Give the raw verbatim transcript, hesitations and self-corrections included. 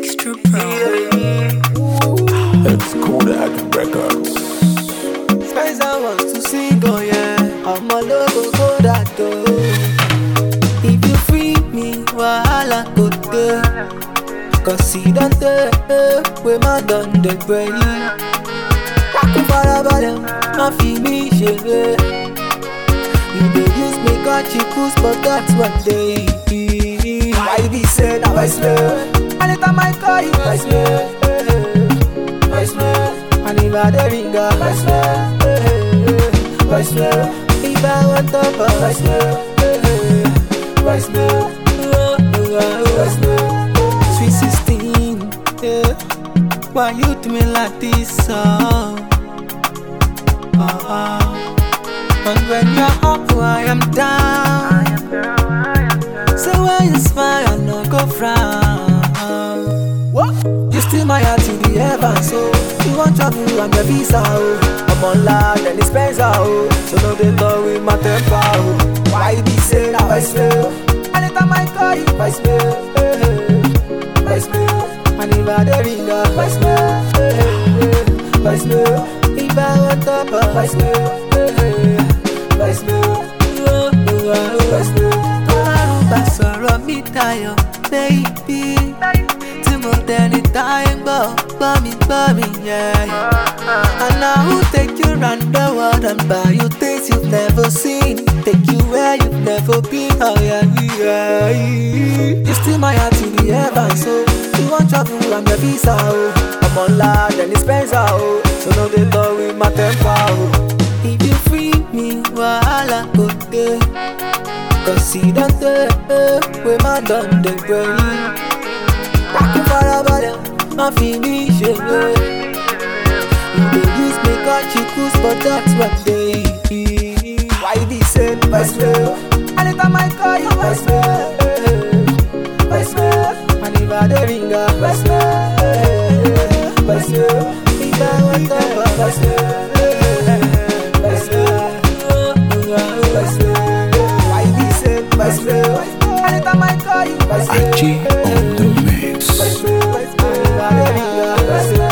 Extra Pro. It's Kodak Records. Spencer wants to sing, oh yeah. I'm a logo Kodak though. If you free me, wahala go dey. Cause he don't take we my done the brain. Waku farabalẹ̀, má fi mí ṣeré. You dey use me got you cool, but that's what they be. I be say now I swear. Anytime I call you, I swear, I swear. And if I dey ring up, I swear, I swear. If I want to fuck, I swear, I swear, I swear. Sweet sixteen, yeah. Why you do me like this, oh? Uh-uh. And when you're up, I am down. So when you smile, I no go frown. What? You still my heart to the heavens, so you want travel and the visa, oh. I'm on land and it's Spencer, oh. So no they go with my temper, oh. Why be say now I swear? Anytime I call you, I swear, I swear. And if I dey ring up, I swear, I swear. If I want to fuck, I swear, I swear, I swear. Bá sọ̀rọ̀ mi tayọ̀, baby. Tí mo tẹni táyé ń gbọ́, gbọ́ mi, gbọ́ mi, yeah. And I will take you round the world and buy you things you've never seen. Take you where you've never been, oh yeah, yeah. You still my heart in the heavens, so you want travel and the visa, oh. I'm on land and it's Spencer, oh. So no they go with my temper, oh. If you free me, wahala go dey. Cause he don't take we my done the brain. Waku farabalẹ̀, má fi mí ṣeré. You dey use me got you cool, but that's what they be. Why be say I swear? Anytime I call you, I swear, I swear. And if I dey ring up, I swear, I swear. If I want to fuck, I swear, I swear, I swear. Why be say I swear? Anytime I call you, I swear. Achi on the mix. I swear, I swear. If I dey ring up, I swear.